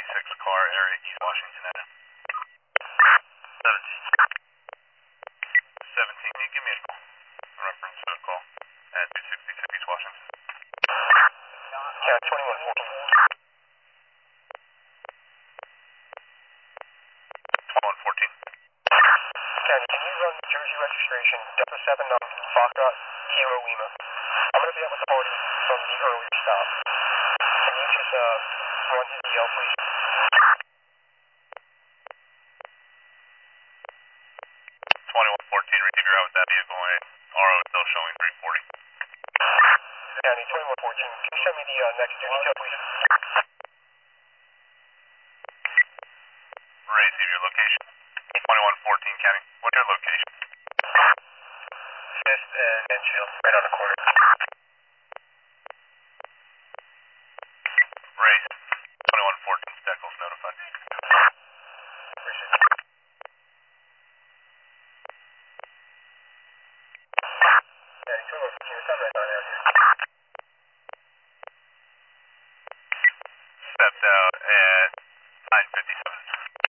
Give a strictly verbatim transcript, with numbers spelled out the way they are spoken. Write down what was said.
twenty-six car area, East Washington Avenue. seventeen. seventeen, can you give me a call? Reference to a call at two sixty-six East Washington. Yeah, twenty-one fourteen. twenty-one fourteen. County, can you run Jersey registration, Delta seven on Foxtrot, Kilo Lima? I'm going to be out with the party from the earlier stop. Can you just uh, run his D L, please? twenty-one fourteen, receive your out with that vehicle, and R O is still showing three forty. County, twenty-one fourteen, can you send me the uh, next two detail, please? Receive your location. twenty-one fourteen, County. What's your location? Fifth and Mansfield, right on the corner. Race. twenty-one fourteen, Steckles notified. Appreciate it. County, twenty-one fourteen, what's on that